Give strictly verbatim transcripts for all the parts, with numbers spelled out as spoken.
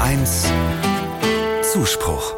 eins Zuspruch.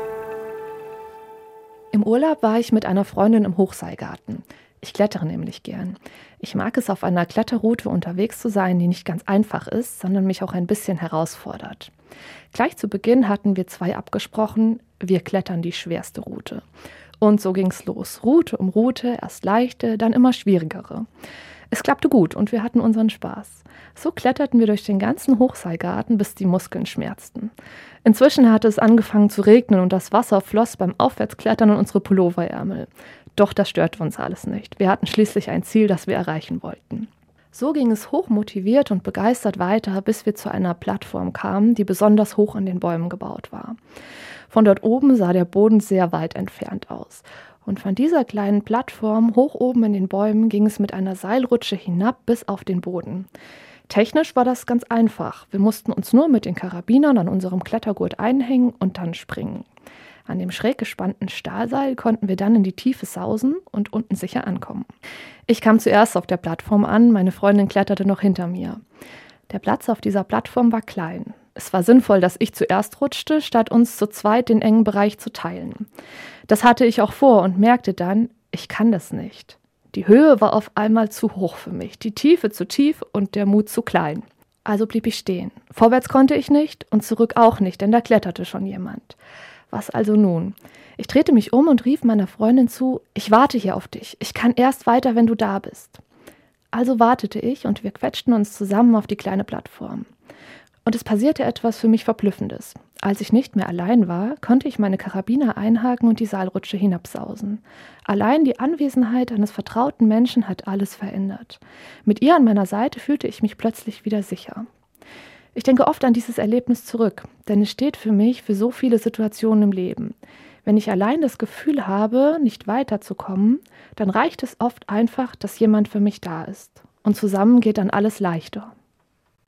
Im Urlaub war ich mit einer Freundin im Hochseilgarten. Ich klettere nämlich gern. Ich mag es, auf einer Kletterroute unterwegs zu sein, die nicht ganz einfach ist, sondern mich auch ein bisschen herausfordert. Gleich zu Beginn hatten wir zwei abgesprochen, wir klettern die schwerste Route. Und so ging's los. Route um Route, erst leichte, dann immer schwierigere. Es klappte gut und wir hatten unseren Spaß. So kletterten wir durch den ganzen Hochseilgarten, bis die Muskeln schmerzten. Inzwischen hatte es angefangen zu regnen und das Wasser floss beim Aufwärtsklettern in unsere Pulloverärmel. Doch das störte uns alles nicht. Wir hatten schließlich ein Ziel, das wir erreichen wollten. So ging es hochmotiviert und begeistert weiter, bis wir zu einer Plattform kamen, die besonders hoch in den Bäumen gebaut war. Von dort oben sah der Boden sehr weit entfernt aus. Und von dieser kleinen Plattform hoch oben in den Bäumen ging es mit einer Seilrutsche hinab bis auf den Boden. Technisch war das ganz einfach. Wir mussten uns nur mit den Karabinern an unserem Klettergurt einhängen und dann springen. An dem schräg gespannten Stahlseil konnten wir dann in die Tiefe sausen und unten sicher ankommen. Ich kam zuerst auf der Plattform an, meine Freundin kletterte noch hinter mir. Der Platz auf dieser Plattform war klein. Es war sinnvoll, dass ich zuerst rutschte, statt uns zu zweit den engen Bereich zu teilen. Das hatte ich auch vor und merkte dann, ich kann das nicht. Die Höhe war auf einmal zu hoch für mich, die Tiefe zu tief und der Mut zu klein. Also blieb ich stehen. Vorwärts konnte ich nicht und zurück auch nicht, denn da kletterte schon jemand. Was also nun? Ich drehte mich um und rief meiner Freundin zu, ich warte hier auf dich. Ich kann erst weiter, wenn du da bist. Also wartete ich und wir quetschten uns zusammen auf die kleine Plattform. Und es passierte etwas für mich Verblüffendes. Als ich nicht mehr allein war, konnte ich meine Karabiner einhaken und die Seilrutsche hinabsausen. Allein die Anwesenheit eines vertrauten Menschen hat alles verändert. Mit ihr an meiner Seite fühlte ich mich plötzlich wieder sicher. Ich denke oft an dieses Erlebnis zurück, denn es steht für mich für so viele Situationen im Leben. Wenn ich allein das Gefühl habe, nicht weiterzukommen, dann reicht es oft einfach, dass jemand für mich da ist. Und zusammen geht dann alles leichter.